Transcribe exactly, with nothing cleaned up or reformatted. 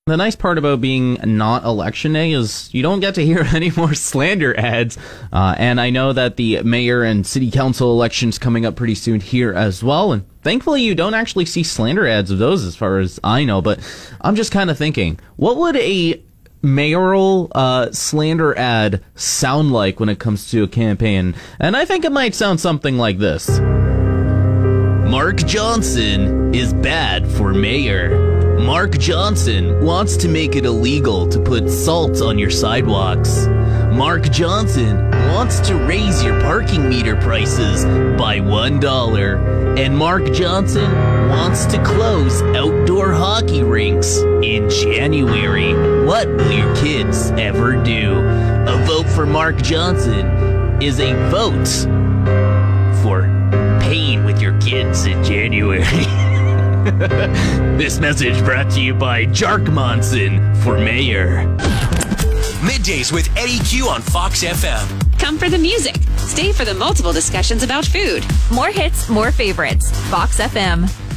The nice part about being not election day is you don't get to hear any more slander ads. Uh, and I know that the mayor and city council elections coming up pretty soon here as well. And thankfully, you don't actually see slander ads of those as far as I know. But I'm just kind of thinking, what would a mayoral uh, slander ad sound like when it comes to a campaign? And I think it might sound something like this. Mark Johnson is bad for mayor. Mark Johnson wants to make it illegal to put salt on your sidewalks. Mark Johnson wants to raise your parking meter prices by one dollar. And Mark Johnson wants to close outdoor hockey rinks in January. What will your kids ever do? A vote for Mark Johnson is a vote for pain with your kids in January. This message brought to you by Jark Monson for mayor. Middays with Eddie Q on Fox F M. Come for the music. Stay for the multiple discussions about food. More hits, more favorites. Fox F M.